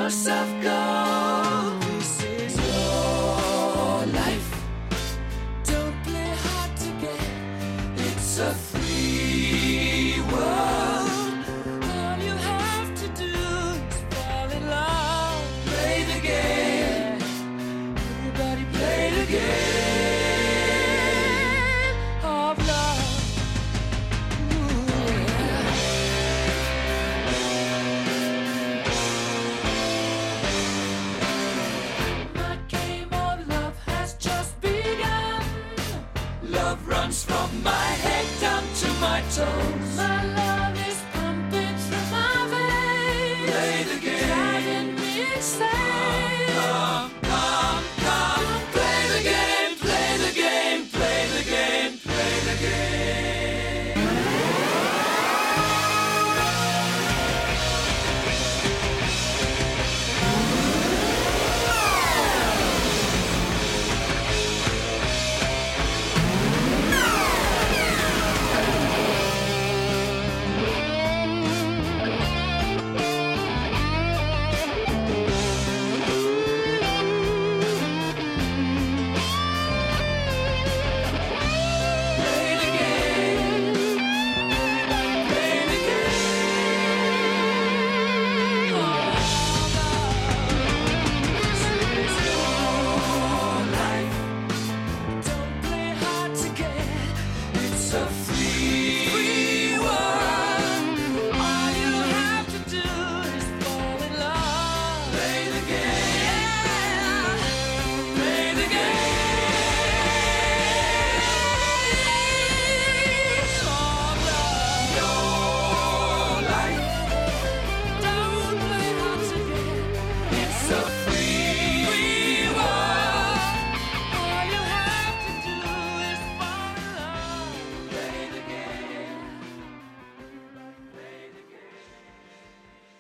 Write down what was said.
yourself go. This is your life. Don't play hard to get. It's a free world. All you have to do is fall in love. Play the game. Everybody play the game of love. Ooh, yeah. My game of love has just begun. Love runs from my head down to my toes. My love is pumping through my veins. Play the game. Driving me insane.